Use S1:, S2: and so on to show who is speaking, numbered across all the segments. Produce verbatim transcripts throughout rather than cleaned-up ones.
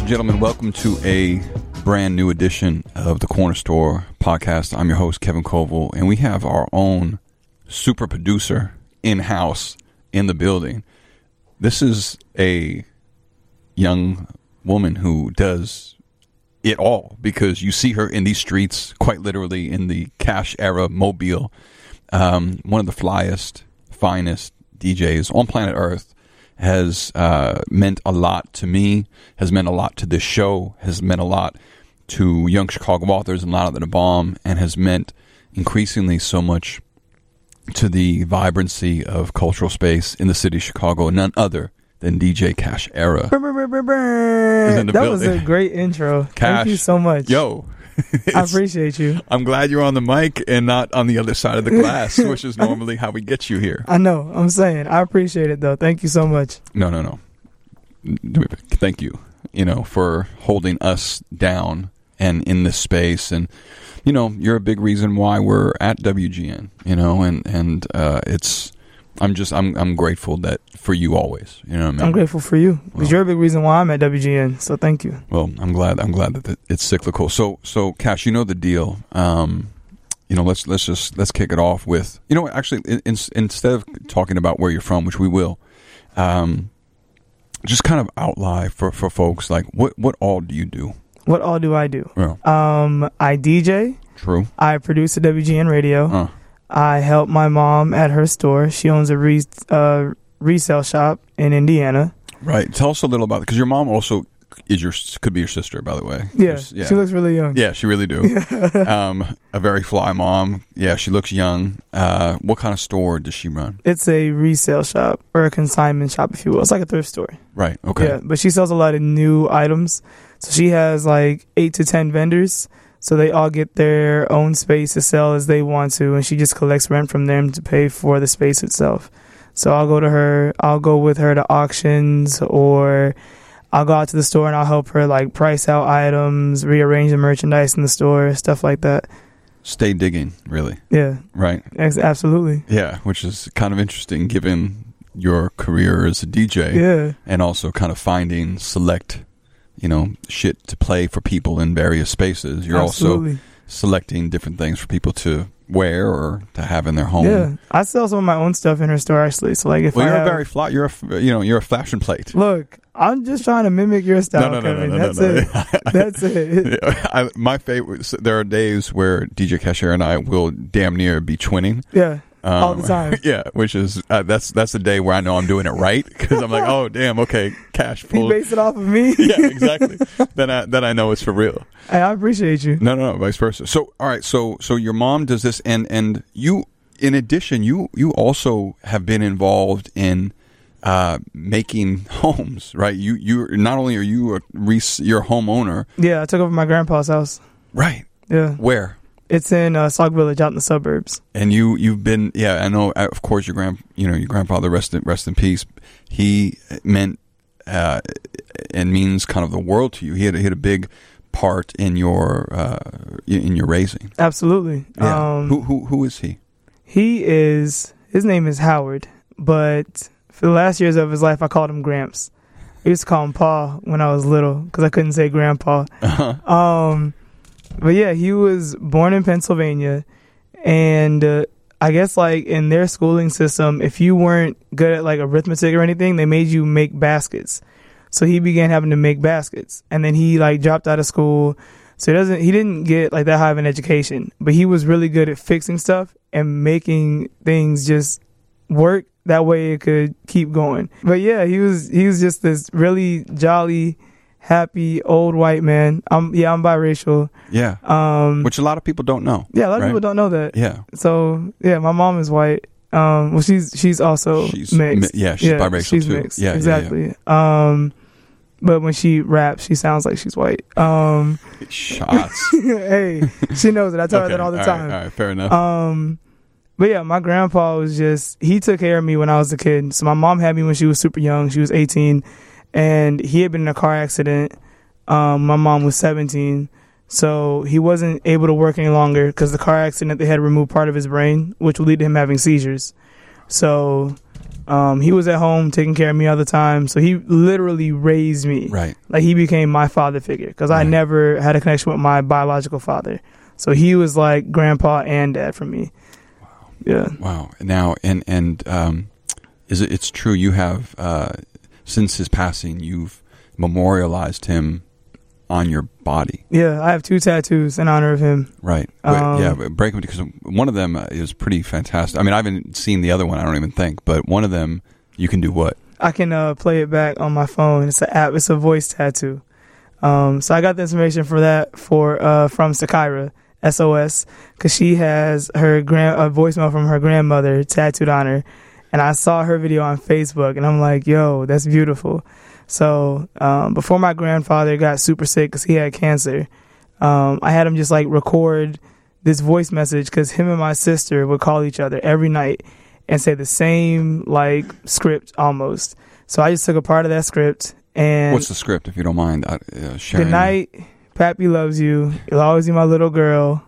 S1: gentlemen, welcome to a brand new edition of the Corner Store podcast. I'm your host, Kevin Koval, and we have our own super producer in-house in the building. This is a young woman who does it all, because you see her in these streets, quite literally in the Cash Era Mobile. Um, one of the flyest, finest D Js on planet Earth. Has uh, meant a lot to me, has meant a lot to this show, has meant a lot to young Chicago authors and Louder Than a Bomb, and has meant increasingly so much to the vibrancy of cultural space in the city of Chicago. None other than D J Cash Era.
S2: Brr, brr, brr, brr. That building. Was a great intro. Cash, Thank you so much.
S1: Yo.
S2: I appreciate you.
S1: I'm glad you're on the mic and not on the other side of the glass, which is normally how we get you here.
S2: I know. I'm saying. I appreciate it, though. Thank you so much.
S1: No, no, no. Thank you, you know, for holding us down and in this space. And, you know, you're a big reason why we're at W G N, you know, and, and uh, it's... I'm just I'm I'm grateful that for you always. You know what I mean?
S2: I'm grateful for you because well, you're a big reason why I'm at W G N. So thank you.
S1: Well, I'm glad I'm glad that it's cyclical. So so Cash, you know the deal. Um, you know let's let's just let's kick it off with you know actually in, in, instead of talking about where you're from, which we will, um, just kind of outline for, for folks like what what all do you do?
S2: What all do I do?
S1: Yeah.
S2: Um, I D J.
S1: True.
S2: I produce at W G N Radio.
S1: Uh.
S2: I help my mom at her store. She owns a re- uh, resale shop in Indiana.
S1: Right. Tell us a little about it, because your mom also is your could be your sister, by the way.
S2: Yeah, yeah. She looks really young.
S1: Yeah, she really do. um, a very fly mom. Yeah, she looks young. Uh, what kind of store does she run?
S2: It's a resale shop or a consignment shop, if you will. It's like a thrift store.
S1: Right. Okay.
S2: Yeah, but she sells a lot of new items. So she has like eight to ten vendors. So they all get their own space to sell as they want to, and she just collects rent from them to pay for the space itself. So I'll go to her, I'll go with her to auctions, or I'll go out to the store and I'll help her like price out items, rearrange the merchandise in the store, stuff like that.
S1: Stay digging, really.
S2: Yeah.
S1: Right.
S2: Absolutely.
S1: Yeah, which is kind of interesting given your career as a D J.
S2: Yeah.
S1: And also kind of finding select you know, shit to play for people in various spaces. You're
S2: Absolutely.
S1: also selecting different things for people to wear or to have in their home.
S2: Yeah, I sell some of my own stuff in her store actually. So like, if
S1: well,
S2: I
S1: you're
S2: have,
S1: a very fly. You're a you know you're a fashion plate.
S2: Look, I'm just trying to mimic your style.
S1: No, no, no,
S2: Kevin.
S1: no, no,
S2: That's
S1: no, no.
S2: it. That's it.
S1: I, my favorite. There are days where D J Cashier and I will damn near be twinning.
S2: Yeah. Um, all the time.
S1: Yeah, which is uh, that's that's the day where I know I'm doing it right, because I'm like, oh damn, okay, Cash pulled.
S2: You base it off of me.
S1: Yeah, exactly. then I then I know it's for real.
S2: Hey, I appreciate you.
S1: No, no, no, vice versa. So all right, so so your mom does this, and and you, in addition, you you also have been involved in uh, making homes, right? You you not only are you a res- you're a homeowner.
S2: Yeah, I took over my grandpa's house.
S1: Right.
S2: Yeah.
S1: Where?
S2: It's in uh, Sauk Village, out in the suburbs.
S1: And you, you've been, yeah, I know. Of course, your grand, you know, your grandfather, rest in, rest in peace. He meant uh, and means kind of the world to you. He had, he had a big part in your uh, in your raising.
S2: Absolutely.
S1: Yeah.
S2: Um,
S1: who who who is he?
S2: He is. His name is Howard, but for the last years of his life, I called him Gramps. I used to call him Pa when I was little because I couldn't say Grandpa.
S1: Uh-huh.
S2: Um. But yeah, he was born in Pennsylvania, and uh, I guess like in their schooling system, if you weren't good at like arithmetic or anything, they made you make baskets. So he began having to make baskets, and then he like dropped out of school. So he doesn't, he didn't get like that high of an education, but he was really good at fixing stuff and making things just work. That way it could keep going. But yeah, he was he was just this really jolly, happy old white man. I'm yeah, I'm biracial.
S1: Yeah.
S2: Um,
S1: which a lot of people don't know.
S2: Yeah, a lot of
S1: right?
S2: people don't know that.
S1: Yeah.
S2: So yeah, my mom is white. Um, well, she's she's also
S1: she's
S2: mixed.
S1: Mi- yeah, she's
S2: yeah,
S1: biracial
S2: she's
S1: too.
S2: Mixed.
S1: Yeah,
S2: exactly.
S1: Yeah, yeah.
S2: Um, but when she raps, she sounds like she's white. Um,
S1: Shots.
S2: Hey, she knows it. I tell
S1: okay,
S2: her that all the
S1: all
S2: time.
S1: Right, all right, fair enough.
S2: Um, but yeah, my grandpa was just, he took care of me when I was a kid. So my mom had me when she was super young. She was eighteen, and he had been in a car accident. Um, my mom was seventeen. So he wasn't able to work any longer because the car accident, they had to remove part of his brain, which would lead to him having seizures. So Um, he was at home taking care of me all the time. So he literally raised me.
S1: Right.
S2: Like he became my father figure because
S1: Right.
S2: I never had a connection with my biological father. So he was like grandpa and dad for me.
S1: Wow.
S2: Yeah.
S1: Wow. Now, and, and, um, is it, it's true you have, uh, since his passing, you've memorialized him on your body.
S2: Yeah. I have two tattoos in honor of him.
S1: Right. But,
S2: Um,
S1: yeah. But break them because one of them is pretty fantastic. I mean, I haven't seen the other one. I don't even think, but one of them you can do what?
S2: I can uh, play it back on my phone. It's an app. It's a voice tattoo. Um, so I got the information for that for uh, from Sakira S O S because she has her grand a voicemail from her grandmother tattooed on her, and I saw her video on Facebook, and I'm like, yo, that's beautiful. So um, before my grandfather got super sick because he had cancer, um, I had him just like record this voice message because him and my sister would call each other every night and say the same like script almost. So I just took a part of that script and
S1: What's the script, if you don't mind uh, uh, sharing?
S2: good night, Pappy loves you. You'll always be my little girl.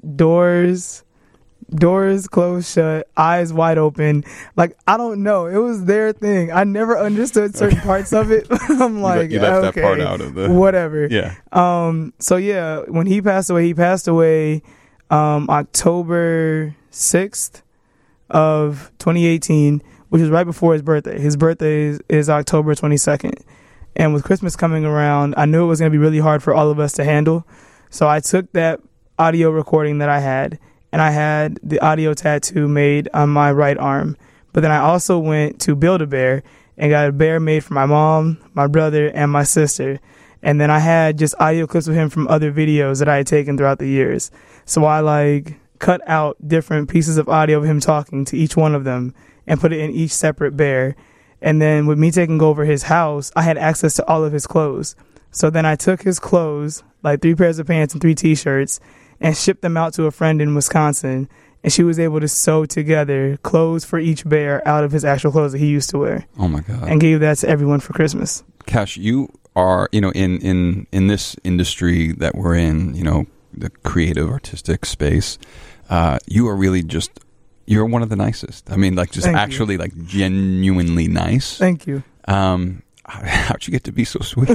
S2: Doors, doors closed shut, eyes wide open. Like I don't know, it was their thing. I never understood certain parts of it. I'm like,
S1: you left
S2: okay,
S1: that part out of the
S2: whatever.
S1: Yeah.
S2: Um. So yeah, when he passed away, he passed away um October sixth of twenty eighteen, which is right before his birthday. His birthday is, is October twenty-second. And with Christmas coming around, I knew it was going to be really hard for all of us to handle. So I took that audio recording that I had, and I had the audio tattoo made on my right arm. But then I also went to Build-A-Bear and got a bear made for my mom, my brother, and my sister. And then I had just audio clips of him from other videos that I had taken throughout the years. So I like cut out different pieces of audio of him talking to each one of them and put it in each separate bear. And then with me taking over his house, I had access to all of his clothes. So then I took his clothes, like three pairs of pants and three T-shirts, and shipped them out to a friend in Wisconsin. And she was able to sew together clothes for each bear out of his actual clothes that he used to wear.
S1: Oh, my God.
S2: And gave that to everyone for Christmas.
S1: Cash, you are, you know, in, in, in this industry that we're in, you know, the creative, artistic space, uh, you are really just... You're one of the nicest. I mean, like, just
S2: Thank
S1: actually,
S2: you.
S1: like, genuinely nice.
S2: Thank you.
S1: Um, how'd you get to be so sweet?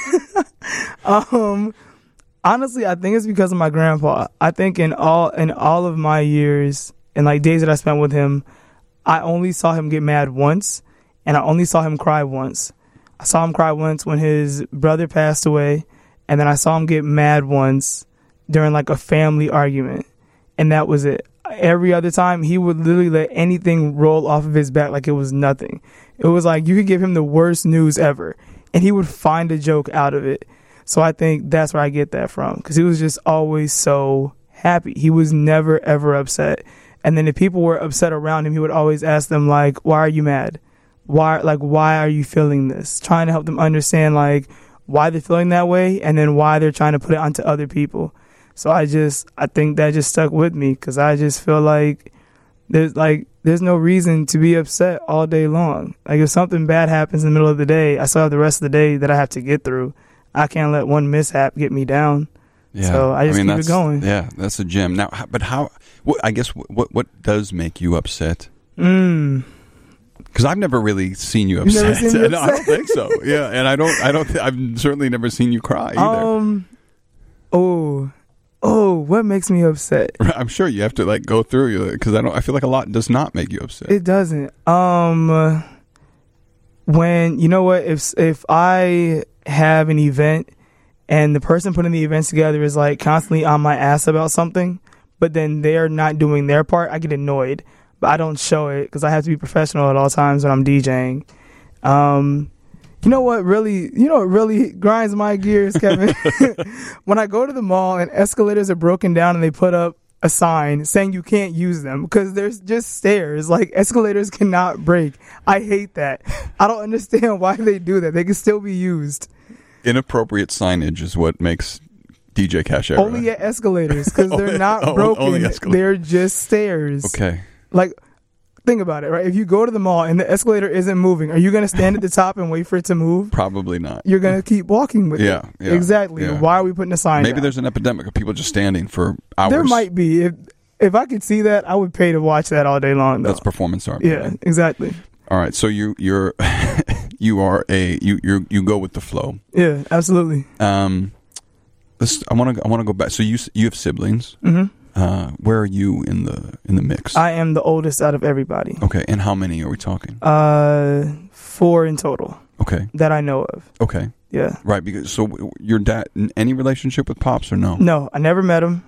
S2: um, honestly, I think it's because of my grandpa. I think in all in all of my years and like days that I spent with him, I only saw him get mad once, and I only saw him cry once. I saw him cry once when his brother passed away, and then I saw him get mad once during like a family argument, and that was it. Every other time, he would literally let anything roll off of his back like it was nothing. It was like you could give him the worst news ever, and he would find a joke out of it. So I think that's where I get that from, because he was just always so happy. He was never, ever upset. And then if people were upset around him, he would always ask them, like, why are you mad? Why, like, why are you feeling this? Trying to help them understand, like, why they're feeling that way, and then why they're trying to put it onto other people. So I just, I think that just stuck with me, because I just feel like there's like, there's no reason to be upset all day long. Like if something bad happens in the middle of the day, I still have the rest of the day that I have to get through. I can't let one mishap get me down.
S1: Yeah.
S2: So I just
S1: mean,
S2: keep
S1: that's,
S2: it going.
S1: Yeah, that's a gem. Now, h- but how, what, I guess, what what does make you upset?
S2: Mm.
S1: Because I've never really seen you
S2: You've never
S1: upset.
S2: seen me
S1: No, I don't
S2: upset?
S1: think so. Yeah, and I don't, I don't, th- I've certainly never seen you cry either.
S2: Um, oh, oh, what makes me upset?
S1: I'm sure you have to like go through because I don't. I feel like a lot does not make you upset.
S2: It doesn't. Um, when you know what, if if I have an event and the person putting the events together is like constantly on my ass about something, but then they're not doing their part, I get annoyed. But I don't show it because I have to be professional at all times when I'm DJing. Um, you know what really, you know what really grinds my gears, Kevin? When I go to the mall and escalators are broken down and they put up a sign saying you can't use them because there's just stairs. Like escalators cannot break. I hate that. I don't understand why they do that. They can still be used.
S1: Inappropriate signage is what makes D J Cash era.
S2: Only at escalators because they're not
S1: Oh,
S2: broken.
S1: only escalators.
S2: They're just stairs.
S1: Okay.
S2: Like, think about it, right? If you go to the mall and the escalator isn't moving, are you going to stand at the top and wait for it to move?
S1: Probably not.
S2: You're going to keep walking with
S1: Yeah,
S2: it.
S1: yeah,
S2: Exactly.
S1: yeah.
S2: Why are we putting a sign
S1: Maybe
S2: down?
S1: there's an epidemic of people just standing for hours.
S2: There might be. If if I could see that, I would pay to watch that all day long, though.
S1: That's performance art.
S2: Yeah, exactly.
S1: All right. So you you're you are a you you you go with the flow.
S2: Yeah, absolutely.
S1: Um, let's. I want to I want to go back. So you you have siblings.
S2: Mm-hmm.
S1: Uh, where are you in the in the mix?
S2: I am the oldest out of everybody.
S1: Okay, and how many are we talking?
S2: Uh, four in total.
S1: Okay.
S2: That I know of.
S1: Okay.
S2: Yeah.
S1: Right. Because so your dad, any relationship with Pops or no?
S2: No, I never met him.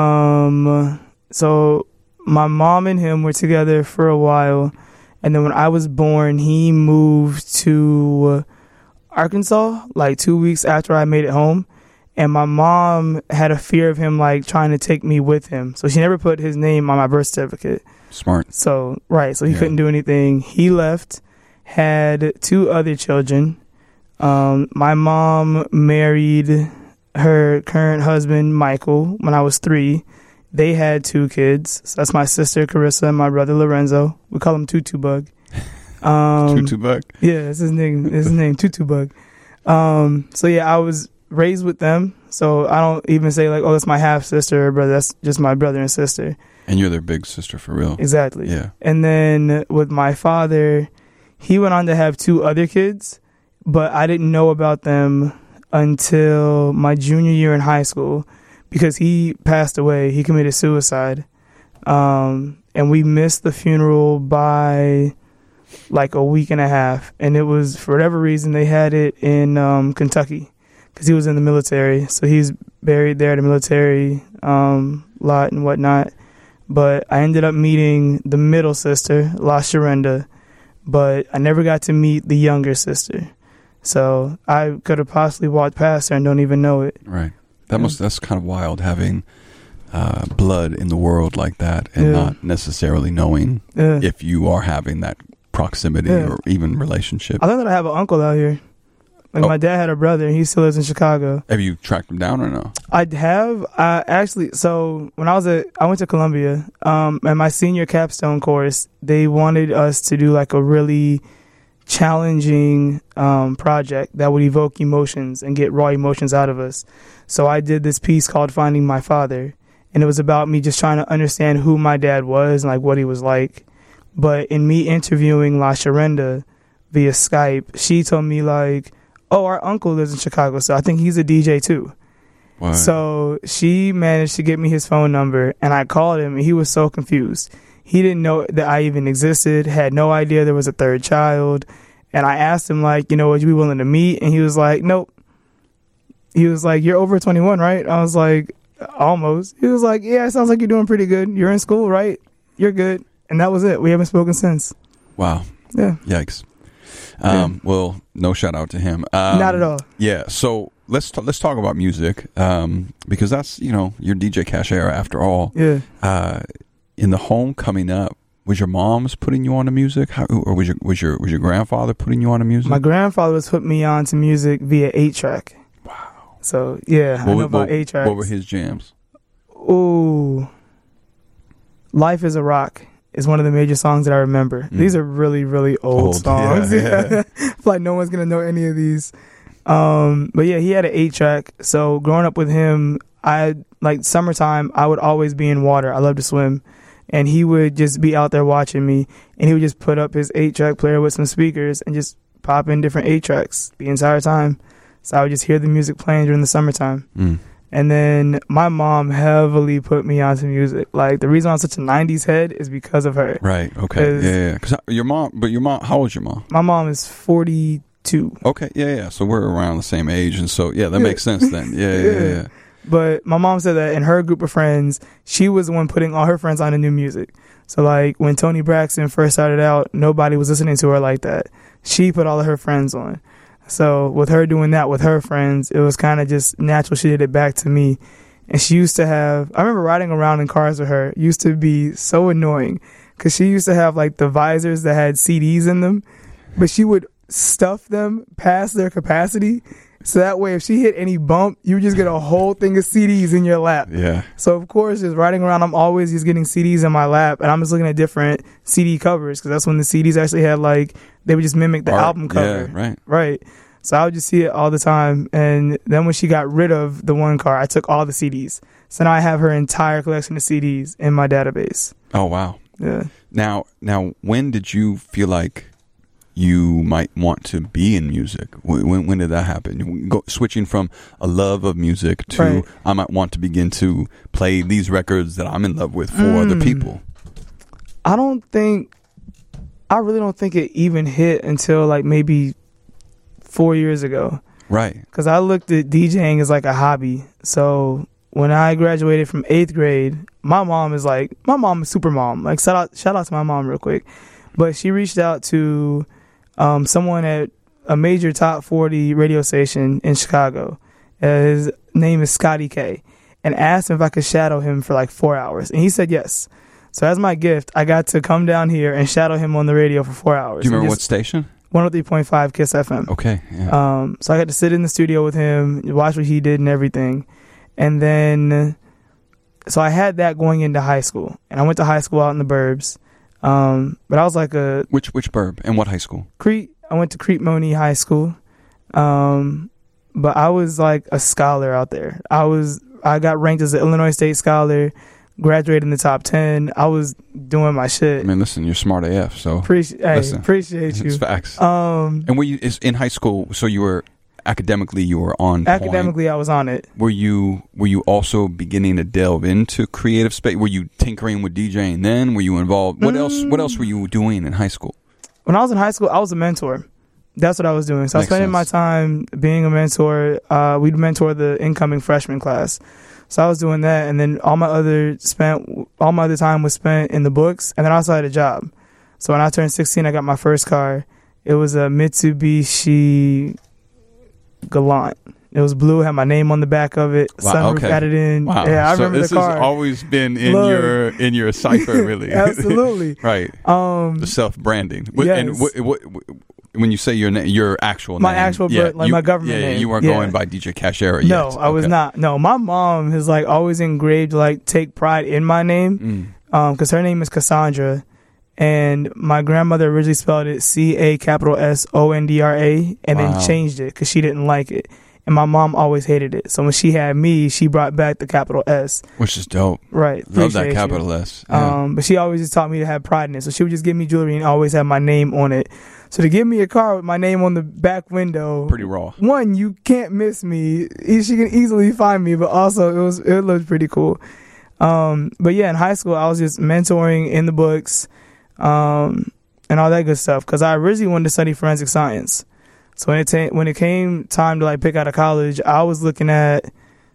S2: Um, so my mom and him were together for a while, and then when I was born, he moved to Arkansas like two weeks after I made it home. And my mom had a fear of him, like, trying to take me with him. So she never put his name on my birth certificate.
S1: Smart.
S2: So, right. So he
S1: Yeah.
S2: couldn't do anything. He left, had two other children. Um, my mom married her current husband, Michael, when I was three. They had two kids. So that's my sister, Carissa, and my brother, Lorenzo. We call him Tutu Bug. Um,
S1: Tutu Bug.
S2: Yeah, that's his name. That's his name, Tutu Bug. Um, so, yeah, I was raised with them, so I don't even say like, oh, that's my half sister or brother. That's just my brother and sister.
S1: And you're their big sister for real.
S2: Exactly.
S1: Yeah.
S2: And then with my father, he went on to have two other kids, but I didn't know about them until my junior year in high school because he passed away. He committed suicide, um, and we missed the funeral by like a week and a half. And it was, for whatever reason, they had it in um, Kentucky. Because he was in the military, so he's buried there at the military um, lot and whatnot. But I ended up meeting the middle sister, La Sharenda, but I never got to meet the younger sister. So I could have possibly walked past her and don't even know it.
S1: Right. That
S2: Yeah.
S1: must. That's kind of wild having uh, blood in the world like that and
S2: Yeah.
S1: not necessarily knowing
S2: Yeah.
S1: if you are having that proximity
S2: Yeah.
S1: or even relationship.
S2: I learned that I have an uncle out here. Like
S1: Oh.
S2: my dad had a brother, and he still lives in Chicago.
S1: Have you tracked him down or no?
S2: I have. I actually, so when I was at, I went to Columbia, um, and my senior capstone course, they wanted us to do like a really challenging um, project that would evoke emotions and get raw emotions out of us. So I did this piece called Finding My Father, and it was about me just trying to understand who my dad was and like what he was like. But in me interviewing La Sharenda via Skype, she told me like, oh, our uncle lives in Chicago, so I think he's a D J too.
S1: Wow.
S2: So she managed to get me his phone number, and I called him, and he was so confused. He didn't know that I even existed, had no idea there was a third child. And I asked him, like, you know, would you be willing to meet? And he was like, nope. He was like, you're over twenty-one, right? I was like, almost. He was like, yeah, it sounds like you're doing pretty good. You're in school, right? You're good. And that was it. We haven't spoken since.
S1: Wow.
S2: Yeah.
S1: Yikes. Um,
S2: Yeah.
S1: Well, no shout out to him. Um,
S2: Not at all.
S1: Yeah. So let's t- let's talk about music um, because that's, you know, your D J Cash era after all.
S2: Yeah.
S1: Uh, in the home coming up, was your mom's putting you on to music, How, or was your was your was your grandfather putting you on to music?
S2: My grandfather was putting me on to music via eight track.
S1: Wow.
S2: So, yeah, I
S1: What,
S2: know
S1: were-
S2: about
S1: what,
S2: eight tracks.
S1: what were his jams?
S2: Ooh. Life is a Rock is one of the major songs that I remember.
S1: Mm.
S2: These are really, really old,
S1: Old,
S2: songs.
S1: yeah, yeah.
S2: I feel like no one's going to know any of these. Um, but yeah, he had an eight track. So growing up with him, I like summertime, I would always be in water. I love to swim. And he would just be out there watching me, and he would just put up his eight track player with some speakers and just pop in different eight tracks the entire time. So I would just hear the music playing during the summertime.
S1: Mm.
S2: And then my mom heavily put me onto music. Like, the reason I'm such a nineties head is because of her.
S1: Right. Okay.
S2: 'Cause-
S1: Yeah. Yeah. Because your mom, but your mom, how old's your mom?
S2: My mom is forty-two.
S1: Okay. Yeah. Yeah. So we're around the same age, and so yeah, that
S2: Yeah.
S1: makes sense then. Yeah. Yeah. Yeah. yeah.
S2: But my mom said that in her group of friends, she was the one putting all her friends on to new music. So, like, when Toni Braxton first started out, nobody was listening to her like that. She put all of her friends on. So, with her doing that with her friends, it was kind of just natural she did it back to me. And she used to have, I remember riding around in cars with her, used to be so annoying. Because she used to have, like, the visors that had C Ds in them. But she would stuff them past their capacity. So that way, if she hit any bump, you would just get a whole thing of C Ds in your lap.
S1: Yeah.
S2: So, of course, just riding around, I'm always just getting C Ds in my lap. And I'm just looking at different C D covers. Because that's when the C Ds actually had, like, they would just mimic the
S1: Art.
S2: album cover.
S1: Yeah. Right.
S2: Right. So I would just see it all the time. And then when she got rid of the one car, I took all the C Ds. So now I have her entire collection of C Ds in my database.
S1: Oh wow.
S2: Yeah.
S1: Now, now, when did you feel like you might want to be in music? When, when, when did that happen? Go, switching from a love of music to
S2: Right.
S1: I might want to begin to play these records that I'm in love with for
S2: Mm.
S1: other people.
S2: I don't think, I really don't think it even hit until like maybe four years ago.
S1: Right.
S2: Because I looked at DJing as like a hobby. So when I graduated from eighth grade, my mom is like, my mom is super mom. Like shout out, shout out to my mom real quick. But she reached out to um, someone at a major top forty radio station in Chicago. Uh, his name is Scotty K. And asked him if I could shadow him for like four hours. And he said yes. So as my gift, I got to come down here and shadow him on the radio for four hours.
S1: Do you remember
S2: And
S1: what
S2: just
S1: station?
S2: one oh three point five Kiss F M.
S1: Okay. Yeah.
S2: Um, so I got to sit in the studio with him, watch what he did and everything. And then, so I had that going into high school. And I went to high school out in the burbs. Um, but I was like a
S1: which which burb and what high school?
S2: Crete. I went to Crete Money High School. Um, but I was like a scholar out there. I was, I got ranked as an Illinois State Scholar, graduated in the top ten. I was doing my shit.
S1: I mean, listen, you're smart A F, so
S2: Appreciate, hey,
S1: listen,
S2: appreciate you.
S1: it's facts.
S2: Um,
S1: And were you is in high school? So you were academically, you were on point.
S2: academically, I was on it.
S1: Were you were you also beginning to delve into creative space? Were you tinkering with DJing then? Were you involved? What else? What else were you doing in high school?
S2: When I was in high school, I was a mentor. That's what I was doing. So I was
S1: Makes
S2: spending my
S1: sense.
S2: time being a mentor. Uh, we'd mentor the incoming freshman class. So I was doing that, and then all my other spent all my other time was spent in the books, and then I also had a job. So when I turned sixteen, I got my first car. It was a Mitsubishi Galant. It was blue, had my name on the back of it.
S1: Wow,
S2: Sunroof
S1: okay.
S2: added in.
S1: Wow.
S2: Yeah, I
S1: so
S2: remember
S1: this
S2: the car.
S1: has always been in
S2: Look.
S1: your in your cipher, really.
S2: Absolutely.
S1: Right.
S2: Um,
S1: The self branding. And
S2: Yes.
S1: what, what, when you say your na- your actual
S2: My
S1: name,
S2: actual
S1: yeah,
S2: birth- like
S1: you,
S2: my government
S1: yeah,
S2: name.
S1: you weren't
S2: Yeah.
S1: going by D J Cashera yet.
S2: No, I was
S1: Okay.
S2: not. No, my mom has like always engraved like take pride in my name.
S1: Mm.
S2: Um, because her name is Cassandra, and my grandmother originally spelled it C A capital S O N D R A, and
S1: Wow.
S2: then changed it because she didn't like it. And my mom always hated it. So when she had me, she brought back the capital S.
S1: Which is dope.
S2: Right.
S1: Love that
S2: appreciate you.
S1: capital S. Yeah.
S2: Um, but she always just taught me to have pride in it. So she would just give me jewelry and always have my name on it. So to give me a car with my name on the back window,
S1: Pretty raw.
S2: one, you can't miss me. E- She can easily find me, but also it was it looked pretty cool. Um, but yeah, in high school, I was just mentoring in the books, um, and all that good stuff. Because I originally wanted to study forensic science. So when it ta- when it came time to like pick out of college, I was looking at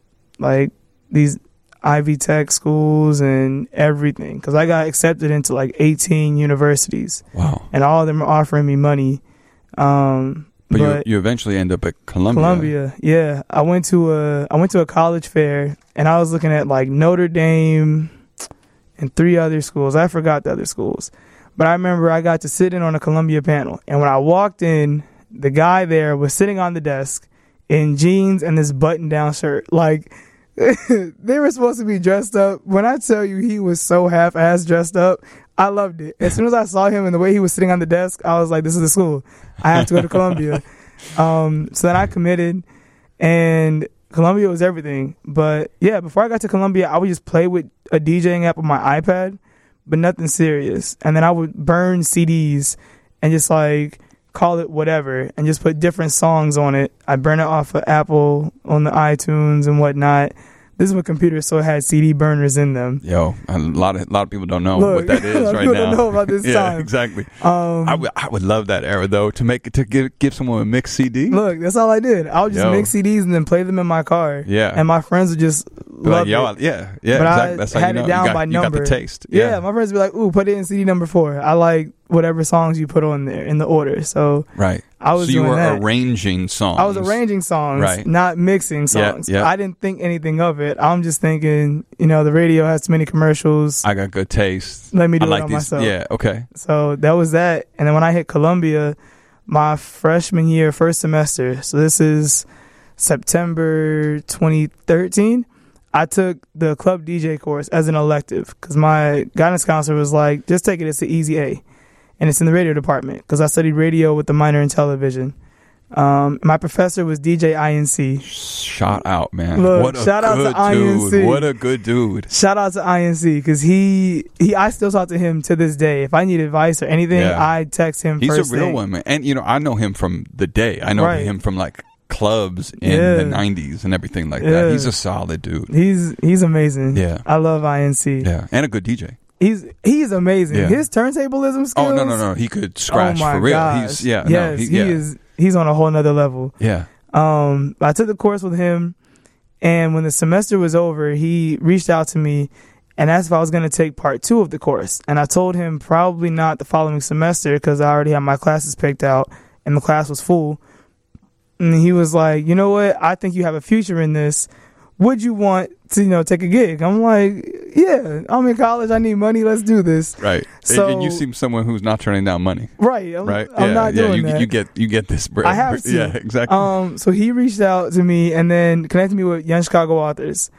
S2: like these Ivy Tech schools and everything. Because I got accepted into like eighteen universities,
S1: Wow.
S2: and all of them are offering me money. Um,
S1: But,
S2: but
S1: you you eventually end up at Columbia.
S2: Columbia, yeah. I went to a I went to a college fair, and I was looking at like Notre Dame and three other schools. I forgot the other schools, but I remember I got to sit in on a Columbia panel, and when I walked in, the guy there was sitting on the desk in jeans and this button-down shirt. Like they were supposed to be dressed up. When I tell you he was so half-ass dressed up, I loved it. As soon as I saw him and the way he was sitting on the desk, I was like, this is the school. I have to go to Columbia. Um, so then I committed, and Columbia was everything. But yeah, before I got to Columbia, I would just play with a DJing app on my iPad, but nothing serious. And then I would burn C Ds and just like call it whatever and just put different songs on it. I burn it off of Apple on the iTunes and whatnot. This is when computers still had C D burners in them.
S1: Yo, a lot of a lot of people don't know
S2: Look,
S1: what that
S2: a
S1: is
S2: lot of
S1: right
S2: people
S1: now.
S2: don't know about this
S1: yeah,
S2: time.
S1: exactly.
S2: Um,
S1: I would I would love that era though to make to give give someone a mixed C D.
S2: Look, that's all I did. I would just
S1: Yo.
S2: mix C Ds and then play them in my car.
S1: Yeah.
S2: And my friends would just
S1: Be
S2: love
S1: like, yo,
S2: it.
S1: I- yeah, yeah,
S2: But
S1: exactly.
S2: I
S1: That's how
S2: had
S1: you know
S2: it down
S1: you got,
S2: by
S1: you got
S2: number.
S1: the taste.
S2: Yeah.
S1: Yeah,
S2: my friends would be like, ooh, put it in C D number four. I like whatever songs you put on there in the order. So
S1: right.
S2: I was
S1: so you
S2: doing
S1: were
S2: that.
S1: arranging songs.
S2: I was arranging songs,
S1: Right.
S2: not mixing
S1: Yeah,
S2: songs.
S1: yeah.
S2: I didn't think anything of it. I'm just thinking, you know, the radio has too many commercials.
S1: I got good taste.
S2: Let me do
S1: I
S2: it
S1: like
S2: on
S1: these.
S2: myself.
S1: Yeah. Okay.
S2: So that was that. And then when I hit Columbia, my freshman year, first semester, so this is September twenty thirteen, I took the club D J course as an elective because my guidance counselor was like, just take it. It's the easy A. And it's in the radio department because I studied radio with the minor in television. Um, my professor was D J I N C.
S1: Shout out, man!
S2: Look,
S1: what a
S2: shout out
S1: good
S2: to I N C.
S1: dude! What a good dude!
S2: Shout out to I N C because he he I still talk to him to this day. If I need advice or anything,
S1: Yeah.
S2: I text him.
S1: He's
S2: first
S1: a real
S2: thing.
S1: one, man. And you know, I know him from the day. I know
S2: Right.
S1: him from like clubs in
S2: Yeah.
S1: the nineties and everything like
S2: Yeah.
S1: that. He's a solid dude.
S2: He's he's amazing.
S1: Yeah.
S2: I love I N C.
S1: Yeah, and a good D J.
S2: He's he's amazing.
S1: Yeah.
S2: His turntablism skills.
S1: Oh no, no, no! He could scratch
S2: oh my
S1: for real.
S2: Gosh.
S1: He's yeah,
S2: yes,
S1: no, he,
S2: he
S1: yeah,
S2: is. He's on a whole nother level.
S1: yeah.
S2: Um, I took the course with him, and when the semester was over, he reached out to me and asked if I was going to take part two of the course. And I told him probably not the following semester because I already had my classes picked out and the class was full. And he was like, you know what? I think you have a future in this. Would you want to, you know, take a gig? I'm like, yeah, I'm in college. I need money. Let's do this.
S1: Right.
S2: So-
S1: and, and you seem someone who's not turning down money.
S2: Right. I'm,
S1: Right.
S2: I'm
S1: yeah,
S2: not
S1: yeah.
S2: doing
S1: you,
S2: that.
S1: you get you get this bread.
S2: I have to.
S1: Yeah, exactly.
S2: Um, so he reached out to me and then connected me with Young Chicago Authors,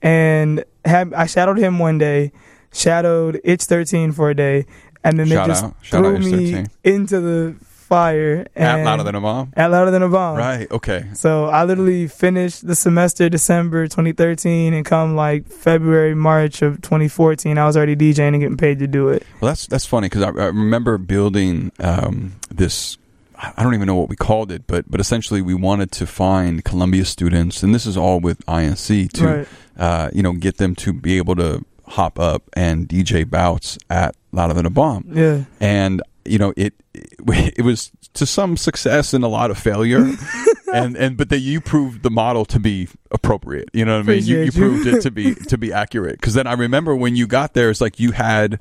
S2: and had I shadowed him one day, shadowed Itch thirteen for a day, and then
S1: Shout
S2: they just
S1: out. Shout
S2: threw
S1: out Itch
S2: me
S1: thirteen.
S2: into the fire. And
S1: At Louder Than a Bomb.
S2: At Louder Than a Bomb.
S1: Right. Okay.
S2: So I literally finished the semester December twenty thirteen, and come like February, March of twenty fourteen, I was already DJing and getting paid to do it.
S1: Well, that's that's funny because I, I remember building um, this. I don't even know what we called it, but but essentially we wanted to find Columbia students, and this is all with I N C to
S2: Right.
S1: uh, you know get them to be able to hop up and D J bouts at Louder Than a Bomb.
S2: Yeah.
S1: And you know it it was to some success and a lot of failure. and and but that you proved the model to be appropriate. You know what I mean? You, you
S2: Appreciate you.
S1: proved it to be to be accurate. Because then I remember when you got there, it's like you had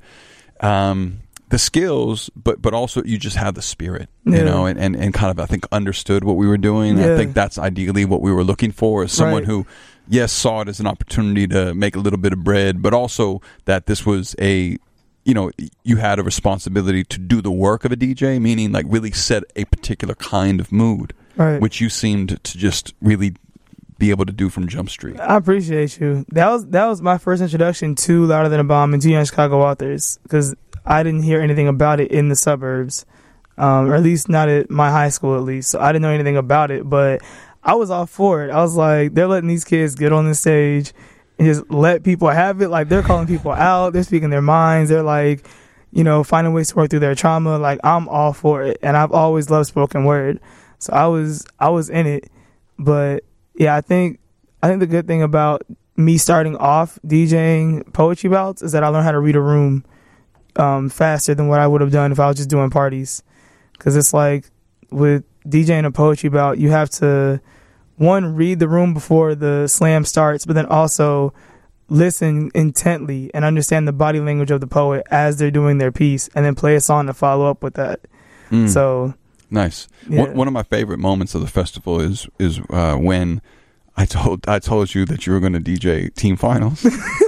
S1: um, the skills, but but also you just had the spirit.
S2: Yeah.
S1: You know, and, and and kind of I think understood what we were doing.
S2: Yeah.
S1: I think that's ideally what we were looking for, is someone
S2: Right.
S1: who, yes, saw it as an opportunity to make a little bit of bread, but also that this was a you know, you had a responsibility to do the work of a D J, meaning like really set a particular kind of mood,
S2: Right.
S1: which you seemed to just really be able to do from Jump Street.
S2: I appreciate you. That was that was my first introduction to Louder Than a Bomb and to Young Chicago Authors, because I didn't hear anything about it in the suburbs, um, or at least not at my high school at least. So I didn't know anything about it, but I was all for it. I was like, they're letting these kids get on the stage and just let people have it. Like, they're calling people out. They're speaking their minds. They're like, you know, finding ways to work through their trauma. Like, I'm all for it. And I've always loved spoken word. So I was I was in it. But yeah, I think I think the good thing about me starting off DJing poetry bouts is that I learned how to read a room um, faster than what I would have done if I was just doing parties. Because it's like with DJing a poetry bout, you have to, one, read the room before the slam starts, but then also listen intently and understand the body language of the poet as they're doing their piece, and then play a song to follow up with that.
S1: Mm.
S2: So
S1: Nice.
S2: Yeah.
S1: One, one of my favorite moments of the festival is is uh, when I told I told you that you were going to D J team finals.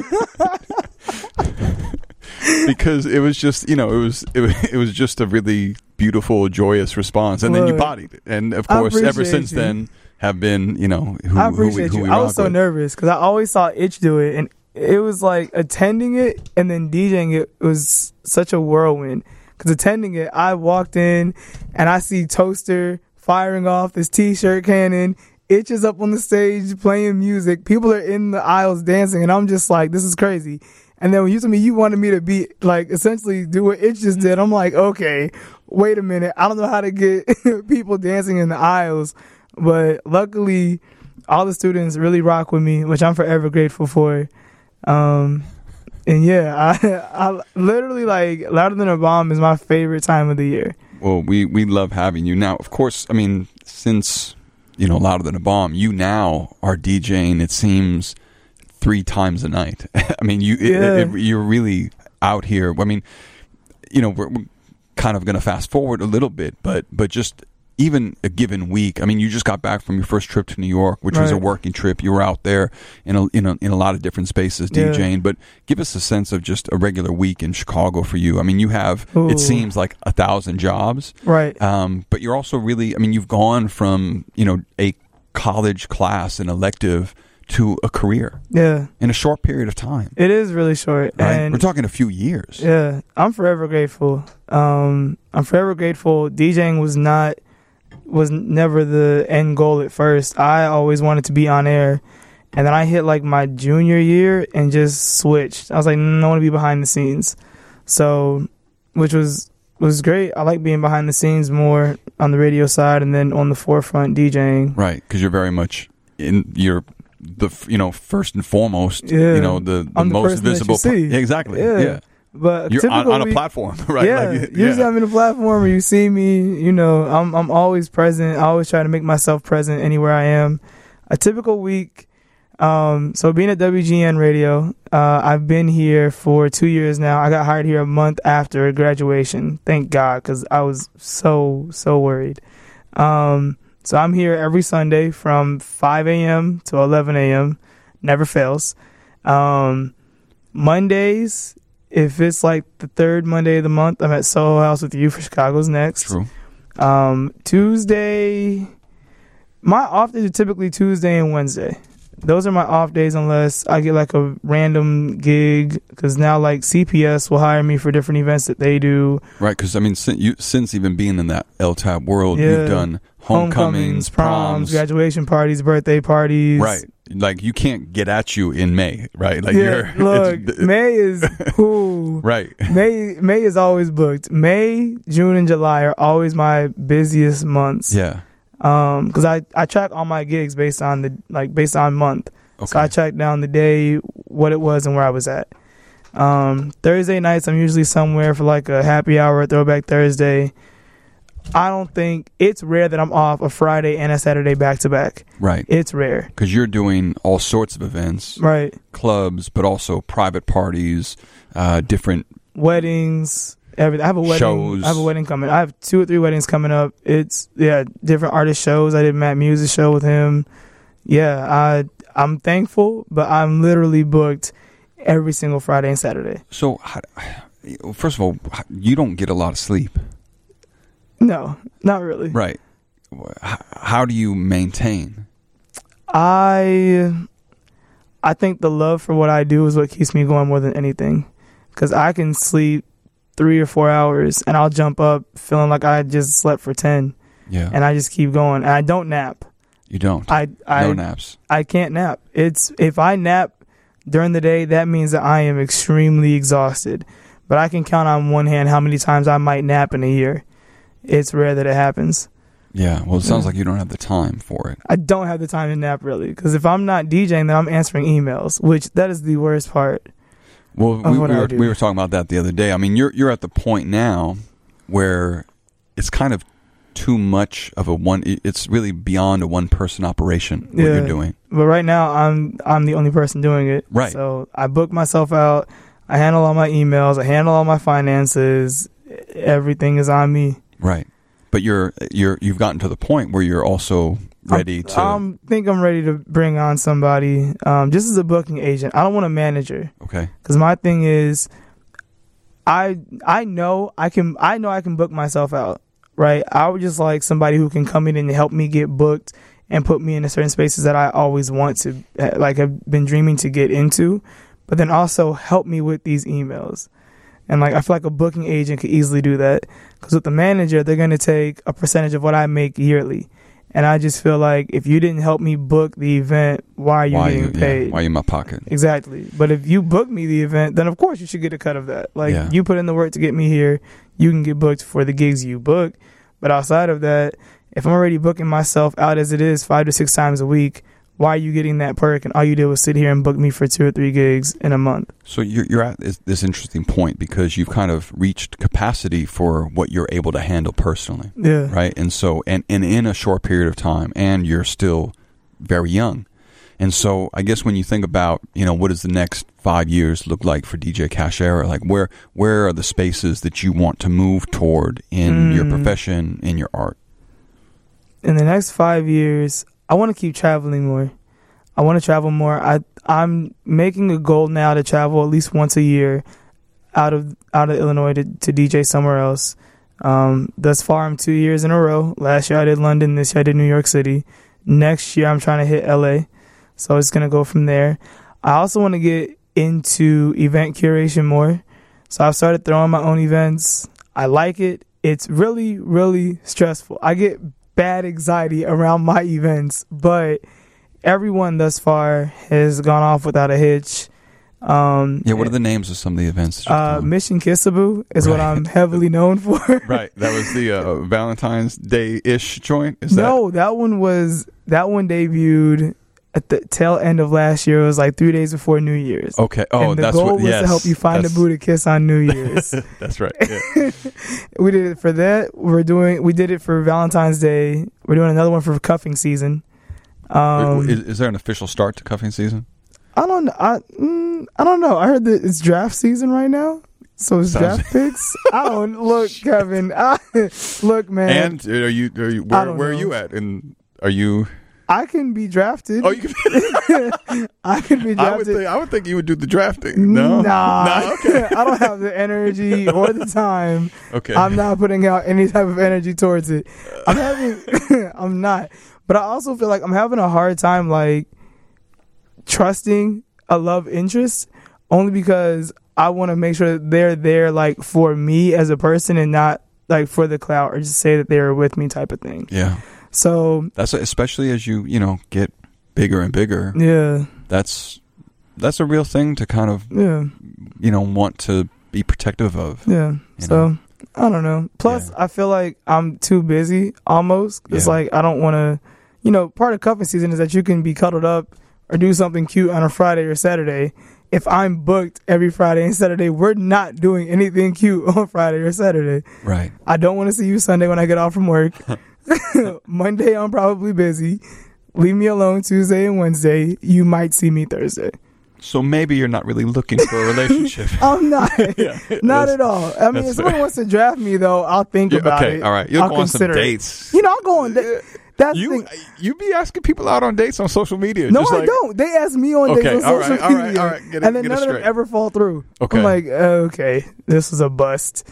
S1: Because it was just, you know, it was it, was- it was just a really beautiful, joyous response, and then you
S2: Look,
S1: bodied it, and of
S2: I
S1: course, ever
S2: appreciate
S1: since
S2: you.
S1: then have been, you know, who,
S2: I
S1: who we,
S2: appreciate
S1: who
S2: you.
S1: we
S2: I was
S1: rock
S2: so
S1: with.
S2: nervous because I always saw Itch do it, and it was like attending it and then DJing it was such a whirlwind. Because attending it, I walked in and I see Toaster firing off this T-shirt cannon. Itch is up on the stage playing music. People are in the aisles dancing, and I'm just like, this is crazy. And then when you told me you wanted me to be like essentially do what Itch just did, I'm like, okay, wait a minute. I don't know how to get people dancing in the aisles, but luckily all the students really rock with me, which I'm forever grateful for. Um, and yeah, I, I literally like Louder Than a Bomb is my favorite time of the year.
S1: Well, we we love having you. Now, of course, I mean, since, you know, Louder Than a Bomb, you now are DJing, it seems, three times a night. I mean, you
S2: Yeah.
S1: it, it, you're really out here. I mean, you know, we're, we're kind of going to fast forward a little bit, but but just even a given week. I mean, you just got back from your first trip to New York, which was a
S2: Right.
S1: working trip. You were out there in a in a, in a lot of different spaces
S2: Yeah.
S1: DJing. But give us a sense of just a regular week in Chicago for you. I mean, you have,
S2: Ooh.
S1: it seems like a thousand jobs.
S2: Right.
S1: Um, but you're also really, I mean, you've gone from, you know, a college class, an elective, to a career
S2: Yeah.
S1: in a short period of time.
S2: It is really short.
S1: Right?
S2: And
S1: We're talking a few years.
S2: yeah, I'm forever grateful. Um, I'm forever grateful. DJing was not was never the end goal at first. I always wanted to be on air. And then I hit like my junior year and just switched. I was like, no, I want to be behind the scenes. So, which was was great. I like being behind the scenes more on the radio side and then on the forefront DJing.
S1: Right, because you're very much in you're the you know first and foremost.
S2: Yeah.
S1: You know the, the
S2: I'm the
S1: most
S2: person that
S1: visible.
S2: you see.
S1: Yeah, exactly.
S2: Yeah.
S1: Yeah.
S2: But
S1: You're on, on a
S2: typically-
S1: platform, right?
S2: Yeah,
S1: Like,
S2: usually
S1: yeah.
S2: I'm in a platform where you see me. You know, I'm I'm always present. I always try to make myself present anywhere I am. A typical week. Um, so being at W G N Radio, uh, I've been here for two years now. I got hired here a month after graduation. Thank God, because I was so so worried. Um, so I'm here every Sunday from five a.m. to eleven a.m. Never fails. Um, Mondays, if it's like the third Monday of the month, I'm at Soho House with you for Chicago's Next.
S1: True.
S2: Um, Tuesday, my off days are typically Tuesday and Wednesday. Those are my off days unless I get like a random gig, because now like C P S will hire me for different events that they do.
S1: Right, because I mean, since, you, since even being in that L T A B world,
S2: Yeah.
S1: you've done homecomings, proms,
S2: graduation parties, birthday parties.
S1: right? Like you can't get at you in May, right? Like
S2: Yeah,
S1: you're
S2: look,
S1: it's-
S2: May is who.
S1: right.
S2: May May is always booked. May, June, and July are always my busiest months.
S1: Yeah.
S2: Um, because I, I track all my gigs based on the like based on month.
S1: Okay.
S2: So I track down the day, what it was, and where I was at. Um, Thursday nights, I'm usually somewhere for like a happy hour, Throwback Thursday. I don't think it's rare that I'm off a Friday and a Saturday back to back.
S1: Right.
S2: It's rare.
S1: Because you're doing all sorts of events,
S2: Right.
S1: clubs, but also private parties, uh, different.
S2: Weddings, everything. I have a wedding.
S1: Shows.
S2: I have a wedding coming. I have two or three weddings coming up. It's yeah, different artist shows. I did Matt Muse's show with him. Yeah, I I'm thankful, but I'm literally booked every single Friday and Saturday.
S1: So, how- first of all, you don't get a lot of sleep,
S2: No, not really.
S1: right? H- How do you maintain?
S2: I I think the love for what I do is what keeps me going more than anything, because I can sleep three or four hours and I'll jump up feeling like I just slept for ten,
S1: Yeah.
S2: and I just keep going. And I don't nap.
S1: You don't.
S2: I I
S1: no naps.
S2: I can't nap. It's if I nap during the day, that means that I am extremely exhausted. But I can count on one hand how many times I might nap in a year. It's rare that it happens.
S1: Yeah. Well, it sounds
S2: Yeah.
S1: like you don't have the time for it.
S2: I don't have the time to nap really, because if I'm not DJing, then I'm answering emails, which that is the worst part.
S1: Well,
S2: Of
S1: we,
S2: what
S1: we
S2: I
S1: were
S2: do.
S1: we were talking about that the other day. I mean, you're you're at the point now where it's kind of too much of a one. It's really beyond a one person operation. What
S2: Yeah.
S1: you're doing.
S2: But right now, I'm I'm the only person doing it.
S1: Right.
S2: So I book myself out. I handle all my emails. I handle all my finances. Everything is on me.
S1: Right. But you're you're you've gotten to the point where you're also ready
S2: I'm,
S1: to.
S2: I think I'm ready to bring on somebody. Um, just as a booking agent, I don't want a manager,
S1: okay.
S2: because my thing is, I I know I can I know I can book myself out. Right. I would just like somebody who can come in and help me get booked and put me into certain spaces that I always want to, like, have been dreaming to get into, but then also help me with these emails. And like, I feel like a booking agent could easily do that, because with the manager, they're going to take a percentage of what I make yearly. And I just feel like if you didn't help me book the event, why are you
S1: Why
S2: getting
S1: you,
S2: paid?
S1: yeah, why you in my pocket?
S2: Exactly. But if you book me the event, then of course you should get a cut of that. Like,
S1: Yeah.
S2: you put in the work to get me here, you can get booked for the gigs you book. But outside of that, if I'm already booking myself out as it is five to six times a week, why are you getting that perk? And all you did was sit here and book me for two or three gigs in a month.
S1: So you're you're at this, this interesting point because you've kind of reached capacity for what you're able to handle personally,
S2: Yeah.
S1: right? And so and, and in a short period of time, and you're still very young. And so I guess when you think about, you know, what does the next five years look like for D J Cashera? Like where where are the spaces that you want to move toward in
S2: Mm.
S1: your profession, in your art?
S2: In the next five years, I want to keep traveling more. I want to travel more. I I'm making a goal now to travel at least once a year out of out of Illinois to, to D J somewhere else. Um, thus far, I'm two years in a row. Last year I did London. This year I did New York City. Next year I'm trying to hit L A. So it's gonna go from there. I also want to get into event curation more. So I've started throwing my own events. I like it. It's really, really stressful. I get bad anxiety around my events, but everyone thus far has gone off without a hitch. Um,
S1: yeah, what are the names of some of the events? That
S2: uh, Mission Kissaboo is right. what I'm heavily known for.
S1: Right, that was the uh, Valentine's Day-ish joint. Is
S2: no,
S1: that?
S2: that one was that one debuted at the tail end of last year. It was like three days before New Year's.
S1: Okay. Oh,
S2: and the
S1: that's
S2: goal
S1: what.
S2: was
S1: Yes,
S2: to help you find a boo to kiss on New Year's.
S1: That's right. Yeah.
S2: We did it for that. We're doing. We did it for Valentine's Day. We're doing another one for cuffing season. Um,
S1: is, is there an official start to cuffing season?
S2: I don't. I mm, I don't know. I heard that it's draft season right now. So it's
S1: Sounds
S2: draft picks. I don't look, Kevin. I, look, man.
S1: And are you? Are you where where are you at? And are you?
S2: I can be drafted.
S1: Oh, you can.
S2: I can be drafted.
S1: I would think. I would think you would do the drafting. No,
S2: nah.
S1: no, okay.
S2: I don't have the energy or the time.
S1: Okay.
S2: I'm not putting out any type of energy towards it. I'm having. I'm not. But I also feel like I'm having a hard time, like trusting a love interest, only because I want to make sure that they're there, like for me as a person, and not like for the clout or just say that they're with me type of thing.
S1: Yeah.
S2: So
S1: that's especially as you you know get bigger and bigger.
S2: Yeah.
S1: That's that's a real thing to kind of
S2: yeah
S1: you know want to be protective of.
S2: Yeah. So
S1: know?
S2: I don't know. Plus, yeah. I feel like I'm too busy almost. It's
S1: yeah.
S2: like I don't want to. You know, part of cuffing season is that you can be cuddled up or do something cute on a Friday or Saturday. If I'm booked every Friday and Saturday, we're not doing anything cute on Friday or Saturday.
S1: Right.
S2: I don't want to see you Sunday when I get off from work. Monday, I'm probably busy. Leave me alone Tuesday and Wednesday. You might see me Thursday.
S1: So maybe you're not really looking for a relationship.
S2: I'm not. yeah, not at all. I mean, if someone
S1: fair.
S2: wants to draft me, though, I'll think
S1: yeah,
S2: about
S1: okay,
S2: it.
S1: All right. You'll
S2: I'll
S1: go on some dates.
S2: It. You know, I'll go on dates. That's
S1: you
S2: the,
S1: you be asking people out on dates on social media.
S2: No,
S1: just
S2: I
S1: like,
S2: don't. They ask me on
S1: okay,
S2: dates on
S1: all
S2: social
S1: right, all right,
S2: media,
S1: all right. Get it,
S2: and then
S1: get
S2: none
S1: it
S2: of them
S1: straight.
S2: ever fall through.
S1: Okay.
S2: I'm like, okay, this is a bust.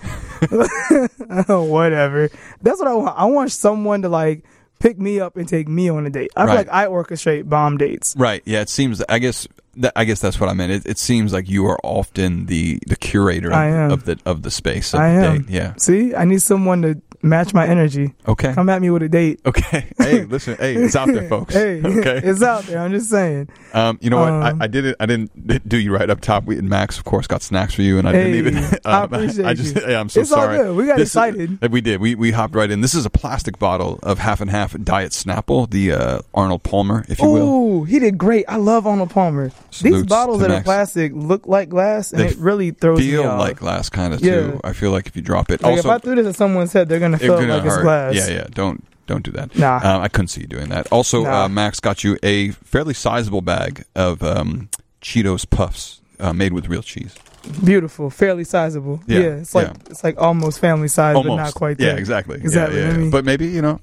S2: Whatever. That's what I want. I want someone to like pick me up and take me on a date. I feel
S1: right.
S2: like I orchestrate bomb dates.
S1: Right. Yeah. It seems. I guess. That, I guess that's what I meant. It, it seems like you are often the, the curator of, of the of the space. Of
S2: I
S1: the
S2: am.
S1: Date. Yeah.
S2: See, I need someone to match my energy.
S1: Okay.
S2: Come at me with a date.
S1: Okay. Hey, listen. Hey, it's out there, folks.
S2: Hey,
S1: okay.
S2: It's out there. I'm just saying.
S1: Um, you know what?
S2: Um,
S1: I, I did it. I didn't do you right up top. We, Max, of course, got snacks for you, and I
S2: hey,
S1: didn't even. Um,
S2: I appreciate
S1: I just.
S2: you.
S1: Yeah, I'm so
S2: it's
S1: sorry.
S2: All good. We got
S1: this
S2: excited.
S1: Is, we did. We we hopped right in. This is a plastic bottle of half and half Diet Snapple, the uh, Arnold Palmer, if you will.
S2: Ooh, he did great. I love Arnold Palmer.
S1: Salutes
S2: These bottles that
S1: Max.
S2: are plastic look like glass, and
S1: they
S2: it really throws me
S1: feel
S2: off.
S1: like glass, kind of
S2: Yeah.
S1: too. I feel like if you drop it,
S2: Like
S1: also
S2: if I threw this at someone's head, they're gonna feel
S1: gonna
S2: like it's
S1: hurt.
S2: glass.
S1: Yeah, yeah. Don't don't do that.
S2: Nah.
S1: Um, I couldn't see you doing that. Also,
S2: Nah.
S1: uh, Max got you a fairly sizable bag of um, Cheetos Puffs uh, made with real cheese.
S2: Beautiful, fairly sizable.
S1: Yeah,
S2: Yeah, it's like
S1: yeah.
S2: it's like almost family size,
S1: Almost.
S2: but not quite there.
S1: Yeah, exactly.
S2: Exactly.
S1: Yeah, yeah,
S2: I mean-
S1: but maybe you know,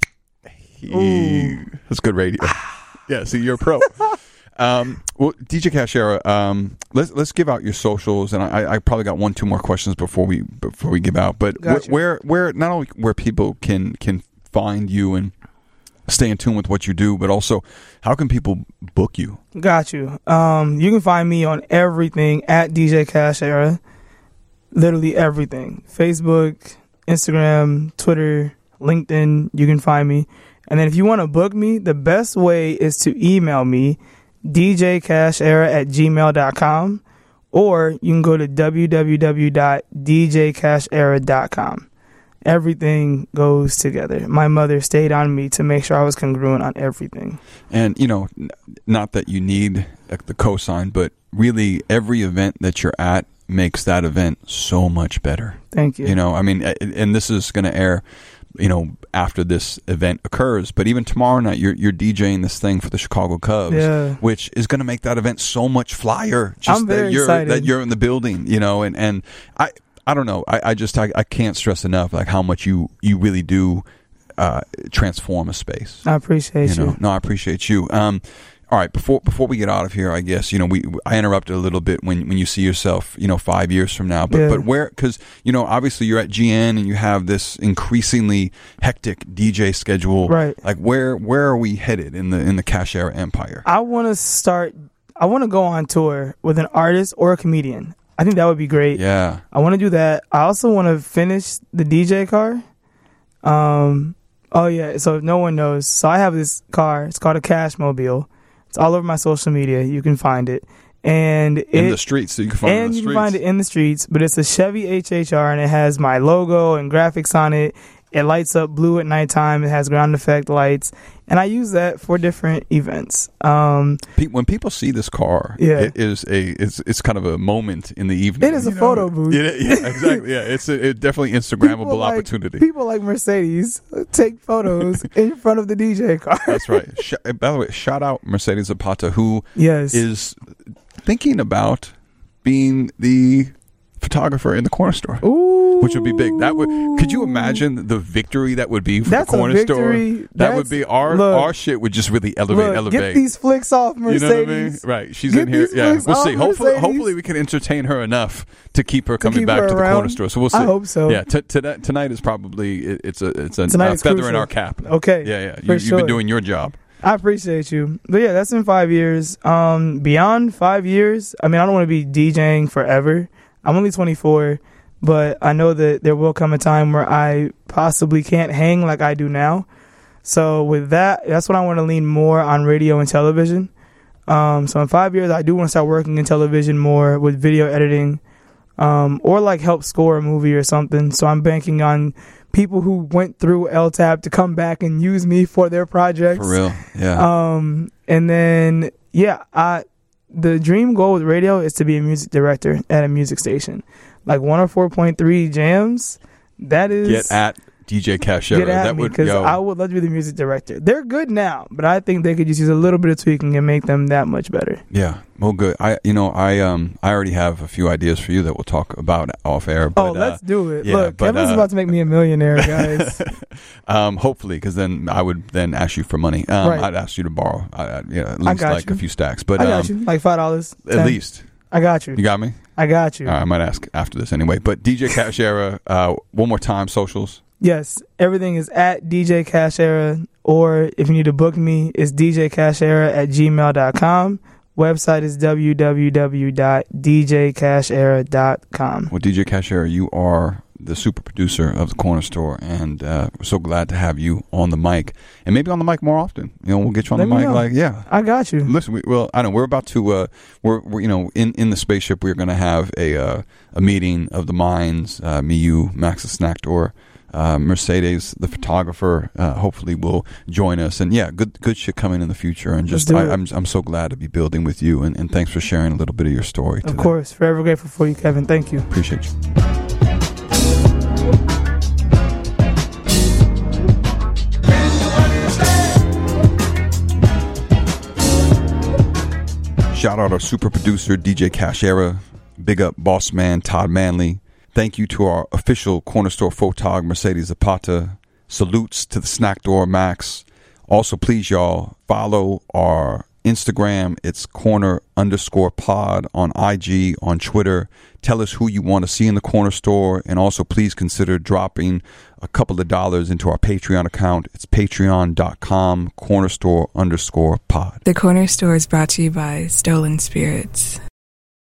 S1: he, that's good radio. Yeah. See, you're a pro. Um, well, D J Cashera, um, let's let's give out your socials, and I, I probably got one, two more questions before we before we give out. But wh-
S2: Gotcha.
S1: where where not only where people can can find you and stay in tune with what you do, but also how can people book you?
S2: Got you. Um, you can find me on everything at D J Cashera. Literally everything: Facebook, Instagram, Twitter, LinkedIn. You can find me. And then if you want to book me, the best way is to email me, d j cashera at gmail dot com, or you can go to w w w dot d j cashera dot com. Everything goes together. My mother stayed on me to make sure I was congruent on everything.
S1: And you know, n- not that you need like, the cosign, but really every event that you're at makes that event so much better.
S2: Thank you.
S1: You know, I mean, a- and this is going to air, you know, after this event occurs, but even tomorrow night you're you're DJing this thing for the Chicago Cubs,
S2: Yeah.
S1: which is going to make that event so much flyer. Just
S2: I'm very
S1: that you're
S2: excited.
S1: that you're in the building, you know, and and I I don't know, I, I just I, I can't stress enough like how much you you really do uh, transform a space.
S2: I appreciate
S1: You
S2: you.
S1: know, no, I appreciate you. Um, all right, before before we get out of here, I guess you know we I interrupted a little bit when when you see yourself, you know, five years from now. But
S2: Yeah.
S1: but where because you know obviously you're at G N and you have this increasingly hectic D J schedule.
S2: Right.
S1: Like where where are we headed in the in the Cashera empire?
S2: I want to start. I want to go on tour with an artist or a comedian. I think that would be great.
S1: Yeah.
S2: I want to do that. I also want to finish the D J car. Um, Oh yeah. So if no one knows, so I have this car. It's called a Cashmobile. It's all over my social media. You can find it. And it,
S1: in the streets, so you can find it in
S2: and
S1: the
S2: you
S1: streets.
S2: can find it in the streets. But it's a Chevy H H R, and it has my logo and graphics on it. It lights up blue at nighttime. It has ground effect lights, and I use that for different events. Um,
S1: Pe- when people see this car,
S2: Yeah.
S1: it is a it's it's kind of a moment in the evening.
S2: It is a
S1: you know?
S2: photo booth.
S1: Yeah, yeah, exactly. Yeah, it's a it definitely Instagrammable
S2: people like-
S1: opportunity.
S2: People like Mercedes take photos in front of the D J car.
S1: That's right. Sh- by the way, shout out Mercedes Zapata, who
S2: Yes.
S1: is thinking about being the photographer in the corner store.
S2: Ooh.
S1: Which would be big. That would. Could you imagine the victory that would be for
S2: That's
S1: the
S2: a
S1: corner
S2: victory.
S1: store? That would
S2: That's-
S1: be our
S2: look.
S1: our shit would just really elevate,
S2: Look,
S1: elevate.
S2: get these flicks off,
S1: You know what I mean?
S2: Mercedes.
S1: Right. She's
S2: Get
S1: in here.
S2: these
S1: Yeah.
S2: flicks
S1: We'll
S2: off,
S1: see. Hopefully,
S2: Mercedes.
S1: hopefully we can entertain her enough to keep her coming
S2: keep
S1: back
S2: her
S1: to the corner
S2: around?
S1: store. So we'll see.
S2: I hope so.
S1: Yeah. T- tonight, tonight is probably it, it's a it's a
S2: Tonight
S1: uh,
S2: is
S1: feather in
S2: crucial.
S1: our cap.
S2: Okay.
S1: Yeah. Yeah.
S2: for
S1: You, you've
S2: sure.
S1: been doing your job.
S2: I appreciate you. But yeah, that's in five years. Um, beyond five years, I mean, I don't want to be DJing forever. I'm only twenty-four, but I know that there will come a time where I possibly can't hang like I do now. So with that, that's when I want to lean more on radio and television. Um, so in five years, I do want to start working in television more with video editing, um, or like help score a movie or something. So I'm banking on people who went through L T A B to come back and use me for their projects.
S1: For real. Yeah.
S2: Um, and then yeah, I the dream goal with radio is to be a music director at a music station, like one oh four point three Jams. That is
S1: Get at D J Cashera.
S2: get at
S1: that
S2: me
S1: would
S2: because
S1: yo.
S2: I would love to be the music director. They're good now, but I think they could just use a little bit of tweaking and make them that much better.
S1: Yeah, well, good. I, you know, I um, I already have a few ideas for you that we'll talk about off air. But,
S2: oh, let's
S1: uh,
S2: do it!
S1: yeah,
S2: Look,
S1: but,
S2: Kevin's
S1: uh,
S2: about to make me a millionaire, guys.
S1: um, hopefully, because then I would then ask you for money. Um,
S2: Right.
S1: I'd ask you to borrow, uh, you know, at
S2: I
S1: least
S2: got
S1: like
S2: you.
S1: a few stacks. But
S2: I got
S1: um,
S2: you, like five dollars.
S1: at least
S2: I got you.
S1: you got me.
S2: I got you.
S1: All right, I might ask after this anyway. But D J Cashera, uh, one more time, socials.
S2: Yes, everything is at D J Cashera, or if you need to book me, it's D J Cashera at gmail dot com. Website is w w w dot d j cashera dot com.
S1: Well, D J Cashera, you are the super producer of the corner store, and uh, we're so glad to have you on the mic, and maybe on the mic more often. You know, we'll get you on
S2: Let
S1: the
S2: me
S1: mic.
S2: know.
S1: Like, yeah,
S2: I got you.
S1: listen. We, well, I know we're about to. Uh, we're, we're you know in, in the spaceship. We're going to have a uh, a meeting of the minds. Uh, me, you, Max the Snack Door. Uh, Mercedes, the photographer, uh, hopefully will join us, and yeah, good good shit coming in the future. And
S2: Let's
S1: just,
S2: do
S1: I,
S2: it.
S1: I'm I'm so glad to be building with you, and, and thanks for sharing a little bit of your story.
S2: Of
S1: today.
S2: course, forever grateful for you, Kevin. Thank you.
S1: Appreciate you. Shout out our super producer D J Cashera. Big up boss man Todd Manley. Thank you to our official corner store photog Mercedes Zapata. Salutes to the Snack Door Max. Also, please y'all follow our Instagram. It's corner underscore pod on I G, on Twitter. Tell us who you want to see in the corner store, and also please consider dropping a couple of dollars into our Patreon account. It's patreon dot com corner store underscore pod.
S3: The Corner Store is brought to you by Stolen Spirits.